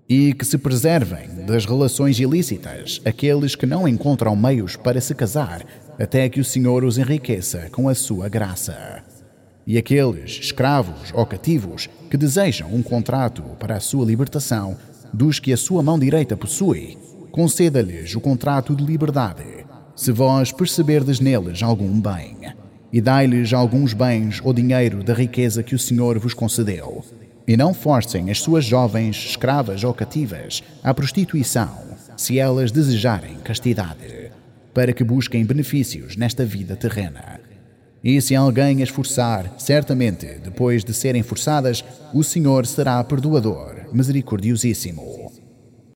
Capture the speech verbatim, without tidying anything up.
E que se preservem das relações ilícitas aqueles que não encontram meios para se casar, até que o Senhor os enriqueça com a sua graça. E aqueles escravos ou cativos que desejam um contrato para a sua libertação, dos que a sua mão direita possui, conceda-lhes o contrato de liberdade, se vós perceberdes neles algum bem, e dai-lhes alguns bens ou dinheiro da riqueza que o Senhor vos concedeu. E não forcem as suas jovens, escravas ou cativas à prostituição, se elas desejarem castidade, para que busquem benefícios nesta vida terrena. E se alguém as forçar, certamente, depois de serem forçadas, o Senhor será perdoador, misericordiosíssimo.